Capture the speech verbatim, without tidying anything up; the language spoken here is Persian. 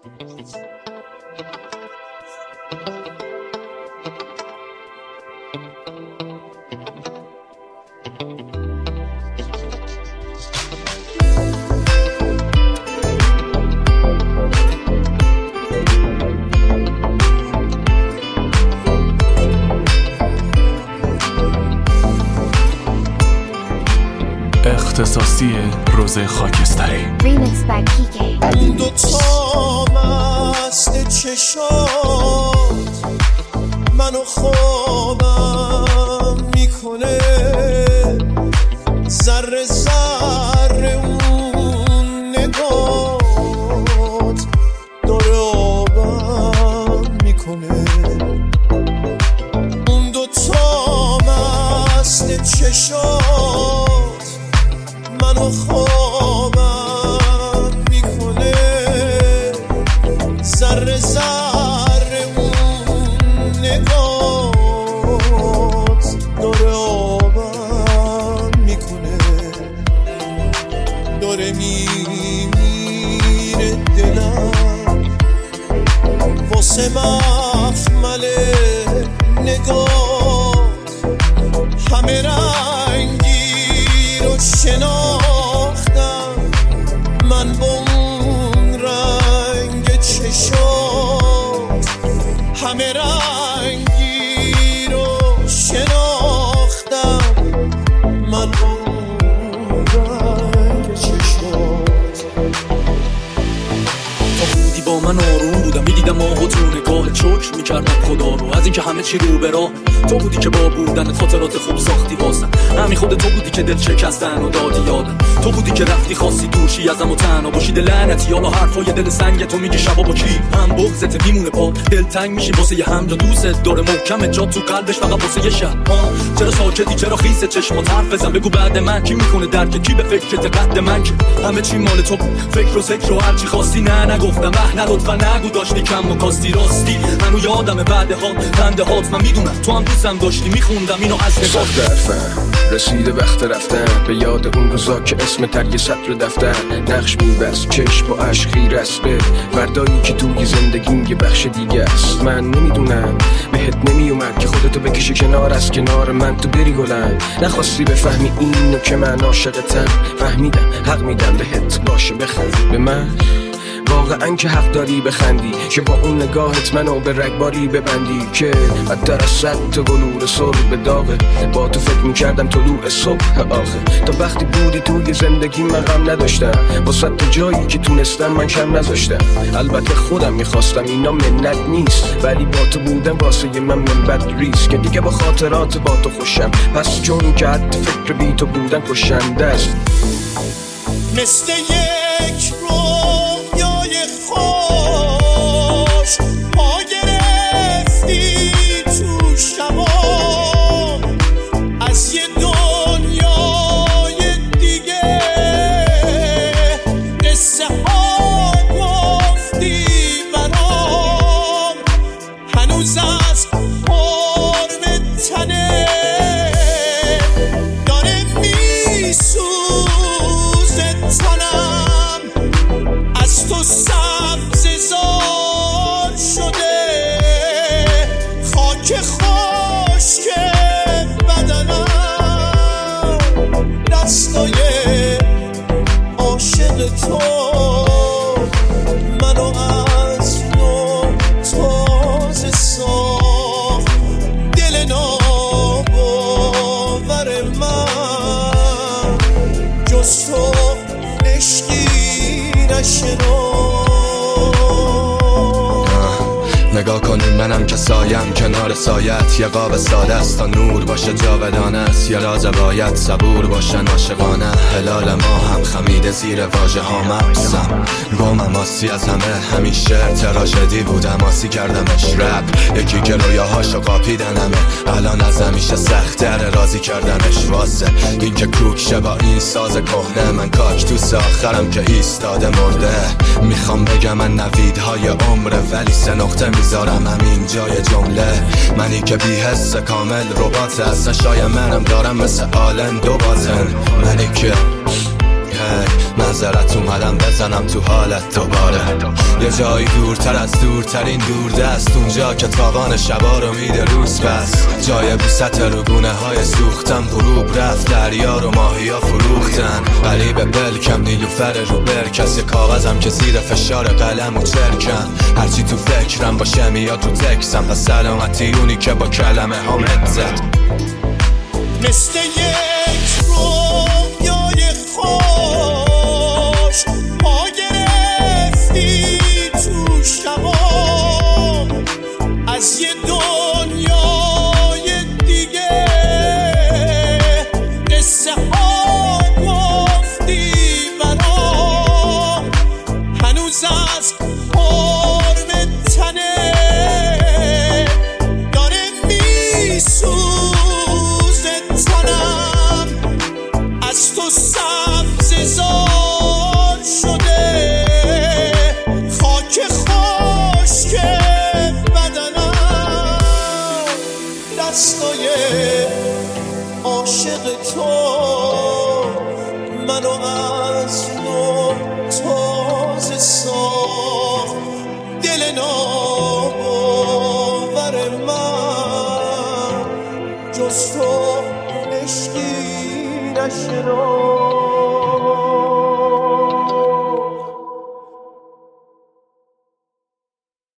اختصاصی روزه خاکستری. اون دوتا مست چشات منو خوابم میکنه، ذره ذره اون نگات داره آبم میکنه. اون دوتا مست چشات منو خوابم میکنه، ذره ذره اون نگات داره آبم میکنه. داره میمیره دلم واسه مخمل نگات، همه رنگی رو شناختم من با اون رنگ چشات، همه رنگی رو شناختم من با اون رنگ چشات. تا بودی با من آروم بودم، میدیدم آهو تو نگاهت، شکر میکردم خدا رو از اینکه همه چی رو به راه. تو بودی که با بودن خاطرات خوب ساختی واسم، همین خود تو بودی که دل شکستن و دادی یادم. تو بودی که رفتی خواستی دورشی ازم و تنها باشی، دل لعنتی حالا حرفای دل سنگ تو میگی شبا با کی هم بغضت میمونه پا، دل تنگ میشی واسه یه هم جا دوست داره محکم جا تو قلبش فقط واسه یه شب. چرا ساکتی چرا خیسه چشمات حرف بزن، بگو بعد من کی میکنه درک، کی به فکرت قد من که همه چی مال تو فکر و ذکر و هر چی خواستی. نه نگفتم اه نه لطفا نگو، داشتی کم و کاستی راستی منو یادم بعد ها خنده هات. من میدونم تو هم دوستم داشتی، میخوندم اینو از نگاه درفم رسیده وقت رفتن به یاد اون روزا که اسم تر یه سطر دفتر نقش میبست چشم با عشق خیره است به فردایی که توی زندگیم یه بخش دیگه است. من نمیدونم بهت نمیومد که خودتو بکشی کنار از کنار من تو بری گلم، نخواستی بفهمی اینو که من عاشقتم، فهمیدم حق میدم بهت باشه بخند به من، واقعا که حق داری بخندی که با اون نگاهت منو به رگباری ببندی که بدتر از صد تا گلور سر به داغه. با تو فکر میکردم طلوع صبح آخه، تا وقتی بودی توی زندگی من غم نداشتم، با صد تا جایی که تونستم من کم نذاشتم. البته خودم میخواستم اینا منت نیست، ولی با تو بودم واسه من منبت ریست که دیگه با خاطرات با تو خوشم، پس چون که حد فکر بی تو بودن کشنده است. مثل یک رویای خوش پا گرفتی تو شبام، از یه دنیای دیگه قصه ها گفتی برام، هنوز از قرب تنه داره میسوزه تنم، از تو سبززار شده خاک خشک بدنم، دستای عاشق تو منو از نو تازه ساخت، دل ناباور من جز تو عشقی نشنو. نگاه کنی منم که سایم کنار سایت، یه قاب ساده است تا نور باشه جاودانه است، یه راز باید صبور باشن عاشقانه. هلال ما هم خمیده زیر واژه ها مقصم، گمم آسی از همه همیشه تراژدی بودم آسی کردمش رپ، یکی که رویاهاشو قاپیدن همه الان از همیشه سختره راضی کردنش واسه این که کوک شه با این ساز کهنه. من کاکتوس آخرم که ایستاده مرده، میخوام بگم من نویدهای عمره ولی سه نقطه میذارم همین جای جمله. منی که بی حس کامل ربات از نشای منم دارم مثل آلن دو بازن، منی که نظرت اومدم بزنم تو حالت دوباره. یه جایی دورتر از دورترین دوردست، اونجا که تابان شبا رو میده روز پس. جای بوست روگونه های سوختم، غروب رفت دریا رو ماهیا فروختن. قریب بلکم نیلوفر رو برکس، یه کاغذم که زیر فشار قلم و چرکن. هرچی تو فکرم باشه میاد رو تکسم، پس سلامتی اونی که با کلمه هم زد. مثل یک رویای خوش پا گرفتی تو شبا، از یه دنیای دیگه قصه ها گفتی برام. هنوز از قرم تنه داره میسوزه تنم، از تو سبززار شده خاک خشک بدنم. دستای عاشق تو منو از نو تازه ساخت. دل ناباور من جز تو عشقی نشناخت.